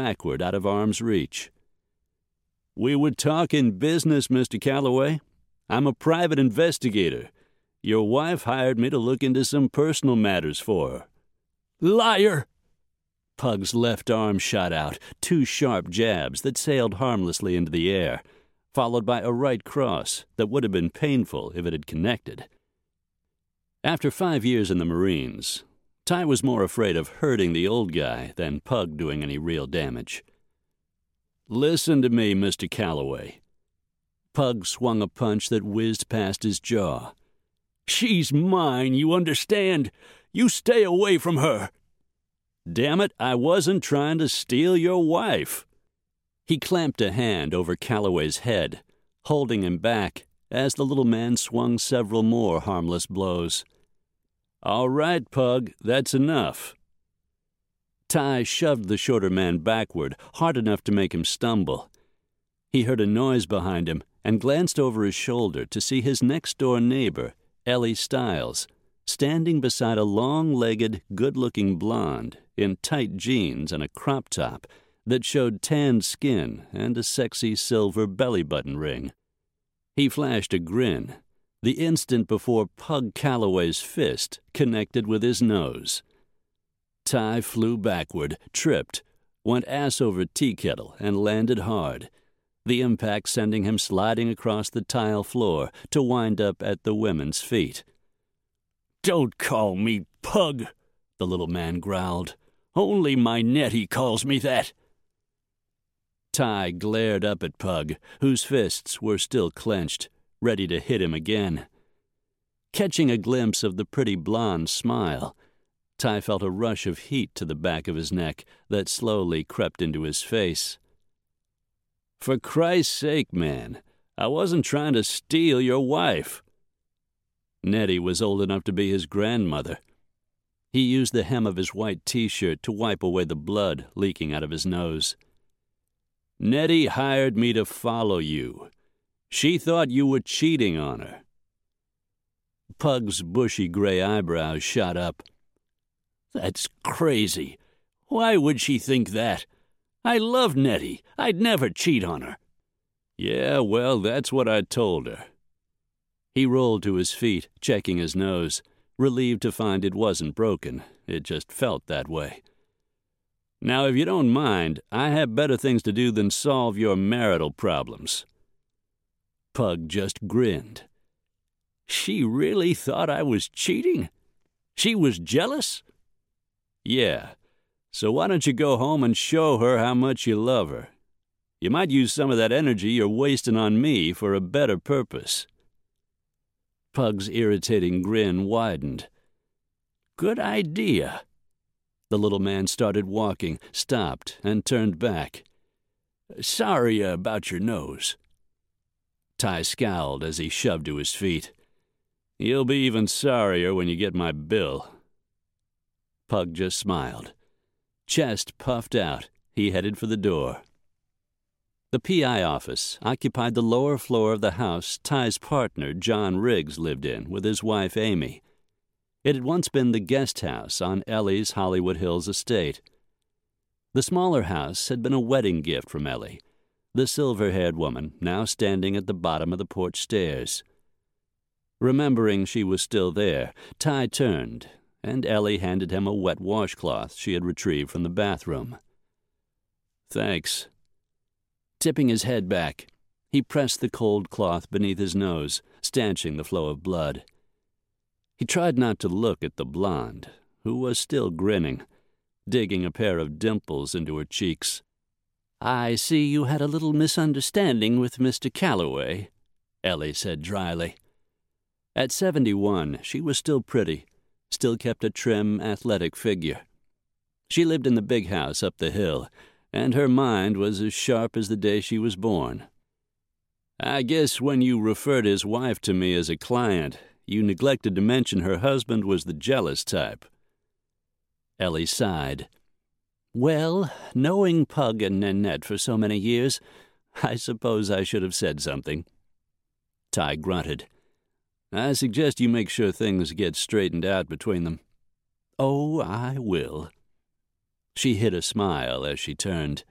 backward out of arm's reach. "We were talking business, Mr. Calloway. I'm a private investigator. Your wife hired me to look into some personal matters for her." "Liar!" Pug's left arm shot out, 2 sharp jabs that sailed harmlessly into the air, followed by a right cross that would have been painful if it had connected. After 5 years in the Marines, Ty was more afraid of hurting the old guy than Pug doing any real damage. "Listen to me, Mr. Calloway." Pug swung a punch that whizzed past his jaw. "She's mine, you understand? You stay away from her." "Damn it, I wasn't trying to steal your wife." He clamped a hand over Calloway's head, holding him back as the little man swung several more harmless blows. "All right, Pug, that's enough." Ty shoved the shorter man backward, hard enough to make him stumble. He heard a noise behind him and glanced over his shoulder to see his next-door neighbor, Ellie Stiles, standing beside a long-legged, good-looking blonde in tight jeans and a crop top that showed tanned skin and a sexy silver belly-button ring. He flashed a grin the instant before Pug Calloway's fist connected with his nose. Ty flew backward, tripped, went ass over tea kettle, and landed hard, the impact sending him sliding across the tile floor to wind up at the women's feet. "Don't call me Pug," the little man growled. "Only my Nettie calls me that." Ty glared up at Pug, whose fists were still clenched, ready to hit him again. Catching a glimpse of the pretty blonde's smile, Ty felt a rush of heat to the back of his neck that slowly crept into his face. "For Christ's sake, man, I wasn't trying to steal your wife." Nettie was old enough to be his grandmother. He used the hem of his white T-shirt to wipe away the blood leaking out of his nose. "Nettie hired me to follow you. She thought you were cheating on her." Pug's bushy gray eyebrows shot up. "That's crazy. Why would she think that? I love Nettie. I'd never cheat on her." "Yeah, well, that's what I told her." He rolled to his feet, checking his nose, relieved to find it wasn't broken. It just felt that way. "Now, if you don't mind, I have better things to do than solve your marital problems." Pug just grinned. "She really thought I was cheating? She was jealous?" "Yeah. So why don't you go home and show her how much you love her? You might use some of that energy you're wasting on me for a better purpose." Pug's irritating grin widened. "Good idea." The little man started walking, stopped, and turned back. "Sorry about your nose." Ty scowled as he shoved to his feet. "You'll be even sorrier when you get my bill." Pug just smiled. Chest puffed out, he headed for the door. The P.I. office occupied the lower floor of the house Ty's partner, John Riggs, lived in with his wife, Amy. It had once been the guest house on Ellie's Hollywood Hills estate. The smaller house had been a wedding gift from Ellie, the silver-haired woman now standing at the bottom of the porch stairs. Remembering she was still there, Ty turned, and Ellie handed him a wet washcloth she had retrieved from the bathroom. "Thanks." Tipping his head back, he pressed the cold cloth beneath his nose, stanching the flow of blood. He tried not to look at the blonde, who was still grinning, digging a pair of dimples into her cheeks. "I see you had a little misunderstanding with Mr. Calloway," Ellie said dryly. At 71, she was still pretty, still kept a trim, athletic figure. She lived in the big house up the hill, and her mind was as sharp as the day she was born. "I guess when you referred his wife to me as a client, you neglected to mention her husband was the jealous type." Ellie sighed. "Well, knowing Pug and Nanette for so many years, I suppose I should have said something." Ty grunted. "I suggest you make sure things get straightened out between them." "Oh, I will." She hid a smile as she turned.